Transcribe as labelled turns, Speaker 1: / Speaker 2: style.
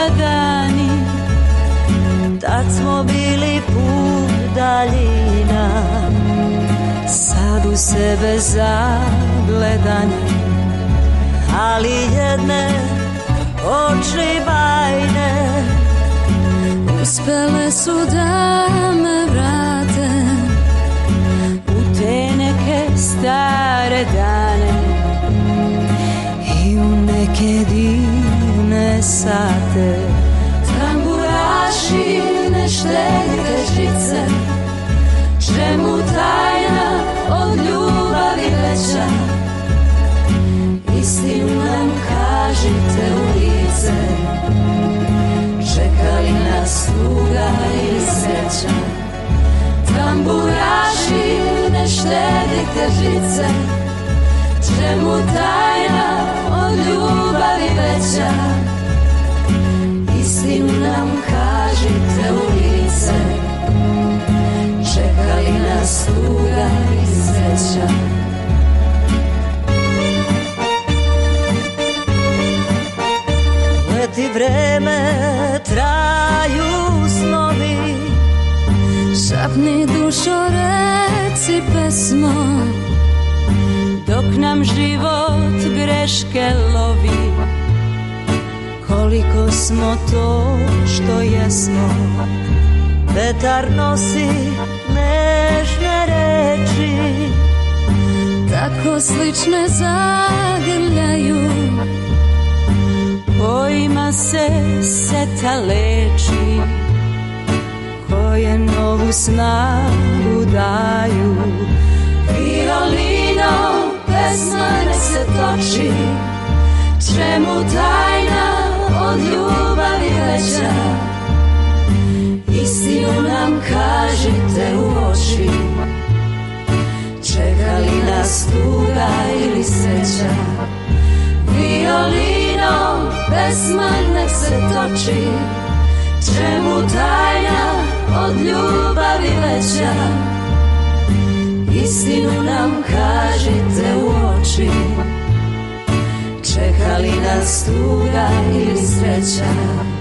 Speaker 1: lagani, tad smo bili put daljina. Sad u sebe zagledani, ali jedne oči bajne uspele su da me vrate u te neke stare dane i u neke divne sate. Tamburaši ne štedite žice, čemu tajna od ljubavi veća? Istinu nam kažite u lice, čeka li nas tuga ili sreća? Tamburaši ne štedite žice, čemu tajna od ljubavi veća? Istinu nam kažite u lice, čeka li nas tuga i sreća? Leti vreme, traju snovi, šapni dušo, reci pesmo, dok nam život greške lovi. Koliko smo to što jesmo, vetar nosi nežne reči, tako slične zagrljaju, kojima se seta leči, koje novu snagu daju. Violinom pesma nek se toči, čemu tajna od ljubavi veća? Istinu nam kažite u oči, čeka li nas tuga ili sreća? Violinom pesma nek se toči, čemu tajna od ljubavi veća? Istinu nam kažite u oči, čeka li nas tuga ili sreća?